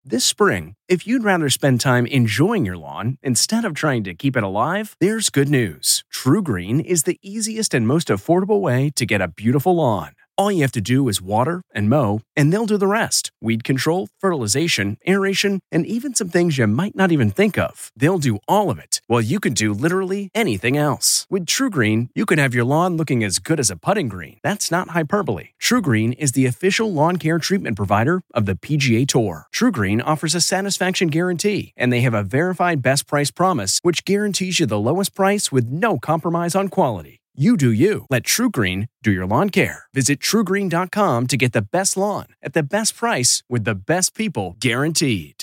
This spring, if you'd rather spend time enjoying your lawn instead of trying to keep it alive, there's good news. TruGreen is the easiest and most affordable way to get a beautiful lawn. All you have to do is water and mow, and they'll do the rest. Weed control, fertilization, aeration, and even some things you might not even think of. They'll do all of it, while you can do literally anything else. With TruGreen, you can have your lawn looking as good as a putting green. That's not hyperbole. TruGreen is the official lawn care treatment provider of the PGA Tour. TruGreen offers a satisfaction guarantee, and they have a verified best price promise, which guarantees you the lowest price with no compromise on quality. You do you. Let TruGreen do your lawn care. Visit TruGreen.com to get the best lawn at the best price with the best people guaranteed.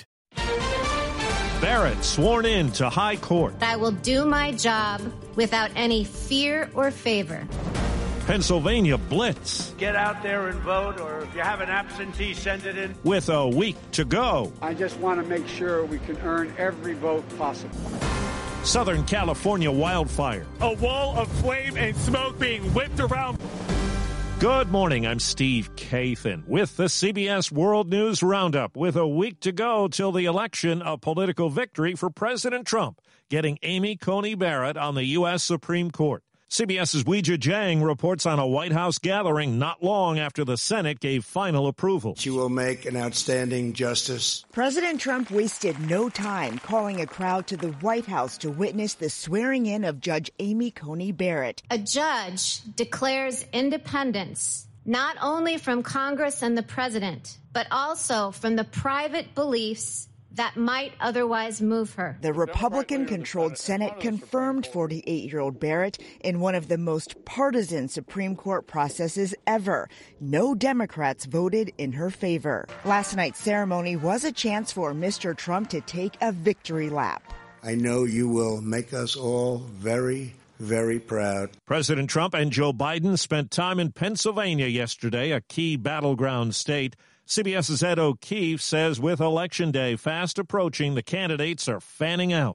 Barrett sworn in to high court. I will do my job without any fear or favor. Pennsylvania blitz. Get out there and vote, or if you have an absentee, send it in. With a week to go. I just want to make sure we can earn every vote possible. Southern California wildfire. A wall of flame and smoke being whipped around. Good morning, I'm Steve Kathan with the CBS World News Roundup. With a week to go till the election, a political victory for President Trump, getting Amy Coney Barrett on the U.S. Supreme Court. CBS's Weijia Jiang reports on a White House gathering not long after the Senate gave final approval. She will make an outstanding justice. President Trump wasted no time calling a crowd to the White House to witness the swearing in of Judge Amy Coney Barrett. A judge declares independence not only from Congress and the president, but also from the private beliefs that might otherwise move her. The Republican-controlled Senate confirmed 48-year-old Barrett in one of the most partisan Supreme Court processes ever. No Democrats voted in her favor. Last night's ceremony was a chance for Mr. Trump to take a victory lap. I know you will make us all very, very proud. President Trump and Joe Biden spent time in Pennsylvania yesterday, a key battleground state. CBS's Ed O'Keefe says with Election Day fast approaching, the candidates are fanning out.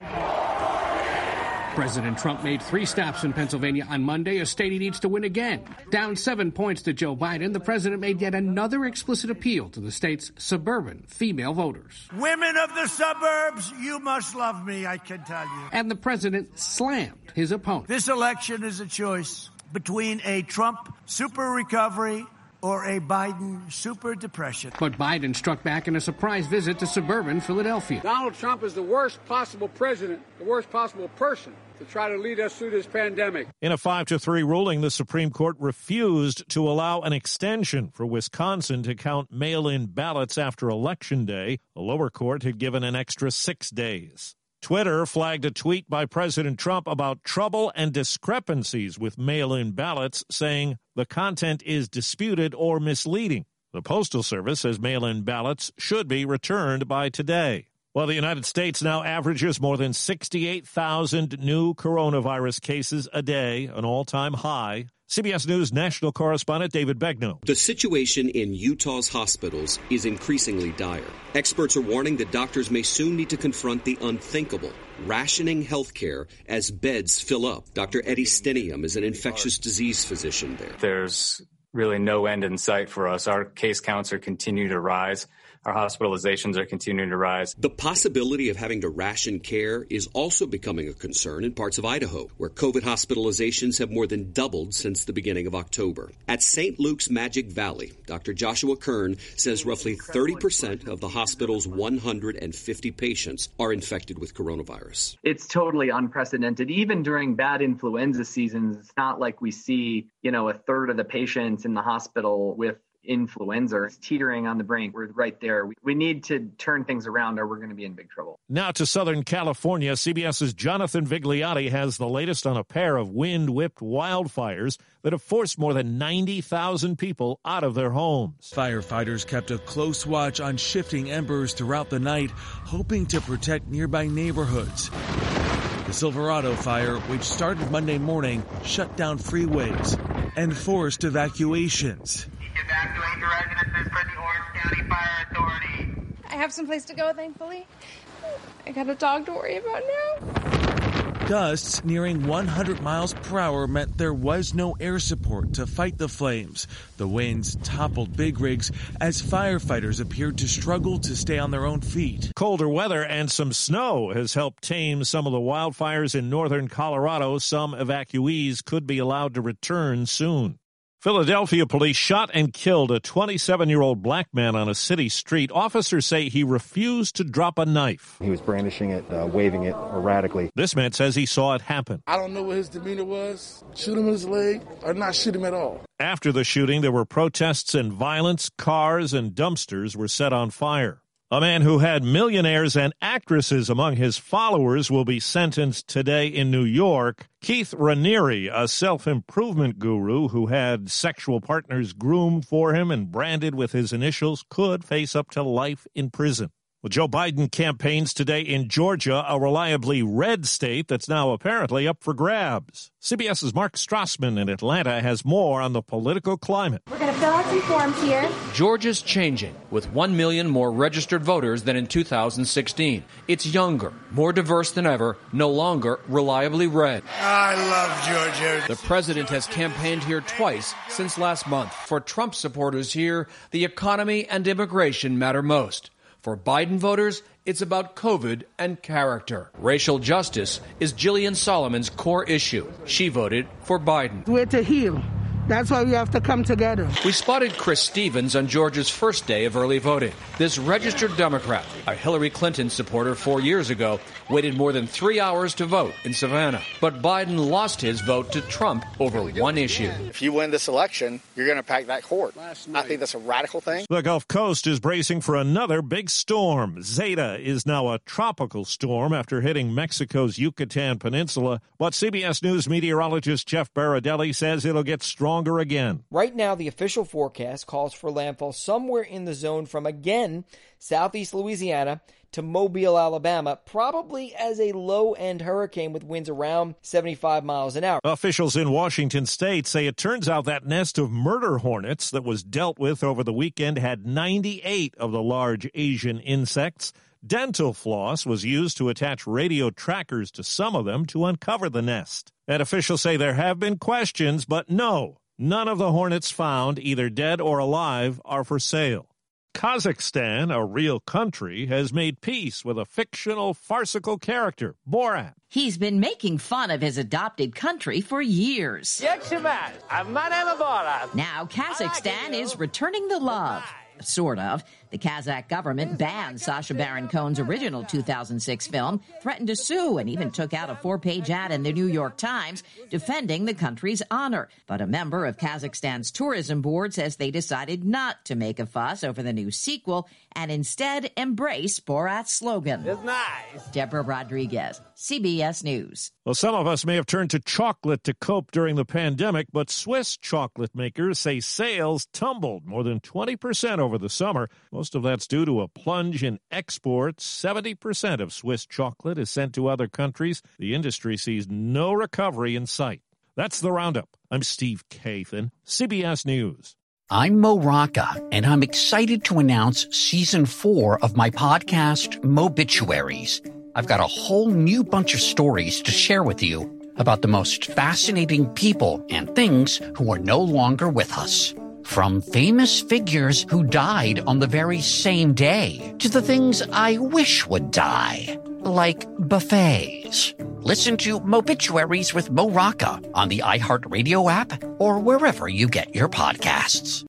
President Trump made 3 stops in Pennsylvania on Monday, a state he needs to win again. Down 7 points to Joe Biden, the president made yet another explicit appeal to the state's suburban female voters. Women of the suburbs, you must love me, I can tell you. And the president slammed his opponent. This election is a choice between a Trump super recovery or a Biden super depression. But Biden struck back in a surprise visit to suburban Philadelphia. Donald Trump is the worst possible president, the worst possible person to try to lead us through this pandemic. In a 5-3 ruling, the Supreme Court refused to allow an extension for Wisconsin to count mail-in ballots after Election Day. The lower court had given an extra 6 days. Twitter flagged a tweet by President Trump about trouble and discrepancies with mail-in ballots, saying the content is disputed or misleading. The Postal Service says mail-in ballots should be returned by today. Well, the United States now averages more than 68,000 new coronavirus cases a day, an all-time high. CBS News national correspondent David Begnaud. The situation in Utah's hospitals is increasingly dire. Experts are warning that doctors may soon need to confront the unthinkable, rationing health care as beds fill up. Dr. Eddie Stenium is an infectious disease physician there. There's really no end in sight for us. Our case counts are continuing to rise. Our hospitalizations are continuing to rise. The possibility of having to ration care is also becoming a concern in parts of Idaho, where COVID hospitalizations have more than doubled since the beginning of October. At St. Luke's Magic Valley, Dr. Joshua Kern says roughly 30% of the hospital's 150 patients are infected with coronavirus. It's totally unprecedented. Even during bad influenza seasons, it's not like we see, a third of the patients in the hospital with influenza. It's teetering on the brink. We're right there. We need to turn things around or we're going to be in big trouble. Now to Southern California, CBS's Jonathan Vigliotti has the latest on a pair of wind-whipped wildfires that have forced more than 90,000 people out of their homes. Firefighters kept a close watch on shifting embers throughout the night, hoping to protect nearby neighborhoods. The Silverado fire, which started Monday morning, shut down freeways and forced evacuations. Evacuate the residences for the Orange County Fire Authority. I have some place to go, thankfully. I got a dog to worry about now. Gusts nearing 100 miles per hour meant there was no air support to fight the flames. The winds toppled big rigs as firefighters appeared to struggle to stay on their own feet. Colder weather and some snow has helped tame some of the wildfires in northern Colorado. Some evacuees could be allowed to return soon. Philadelphia police shot and killed a 27-year-old black man on a city street. Officers say he refused to drop a knife. He was brandishing it, waving it erratically. This man says he saw it happen. I don't know what his demeanor was. Shoot him in his leg or not shoot him at all. After the shooting, there were protests and violence. Cars and dumpsters were set on fire. A man who had millionaires and actresses among his followers will be sentenced today in New York. Keith Raniere, a self-improvement guru who had sexual partners groomed for him and branded with his initials, could face up to life in prison. Well, Joe Biden campaigns today in Georgia, a reliably red state that's now apparently up for grabs. CBS's Mark Strassman in Atlanta has more on the political climate. We're going to fill out some forms here. Georgia's changing, with 1 million more registered voters than in 2016. It's younger, more diverse than ever, no longer reliably red. I love Georgia. The president has campaigned here twice since last month. For Trump supporters here, the economy and immigration matter most. For Biden voters, it's about COVID and character. Racial justice is Jillian Solomon's core issue. She voted for Biden. We're to heal. That's why we have to come together. We spotted Chris Stevens on Georgia's first day of early voting. This registered Democrat, a Hillary Clinton supporter 4 years ago, waited more than 3 hours to vote in Savannah. But Biden lost his vote to Trump over one issue. If you win this election, you're going to pack that court. I think that's a radical thing. The Gulf Coast is bracing for another big storm. Zeta is now a tropical storm after hitting Mexico's Yucatan Peninsula. But CBS News meteorologist Jeff Baradelli says it'll get stronger again. Right now, the official forecast calls for landfall somewhere in the zone from, again, southeast Louisiana to Mobile, Alabama, probably as a low-end hurricane with winds around 75 miles an hour. Officials in Washington state say it turns out that nest of murder hornets that was dealt with over the weekend had 98 of the large Asian insects. Dental floss was used to attach radio trackers to some of them to uncover the nest. And officials say there have been questions, but no, none of the hornets found, either dead or alive, are for sale. Kazakhstan, a real country, has made peace with a fictional, farcical character, Borat. He's been making fun of his adopted country for years. Now Kazakhstan is returning the love. Sort of. The Kazakh government banned Sacha Baron Cohen's original 2006 film, threatened to sue, and even took out a 4-page ad in the New York Times defending the country's honor. But a member of Kazakhstan's tourism board says they decided not to make a fuss over the new sequel and instead embrace Borat's slogan. It's nice. Deborah Rodriguez, CBS News. Well, some of us may have turned to chocolate to cope during the pandemic, but Swiss chocolate makers say sales tumbled more than 20% over the summer. Most of that's due to a plunge in exports. 70% of Swiss chocolate is sent to other countries. The industry sees no recovery in sight. That's the Roundup. I'm Steve Kathan, CBS News. I'm Mo Rocca, and I'm excited to announce Season 4 of my podcast, Mobituaries. I've got a whole new bunch of stories to share with you about the most fascinating people and things who are no longer with us. From famous figures who died on the very same day to the things I wish would die, like buffets. Listen to Mobituaries with Mo Rocca on the iHeartRadio app or wherever you get your podcasts.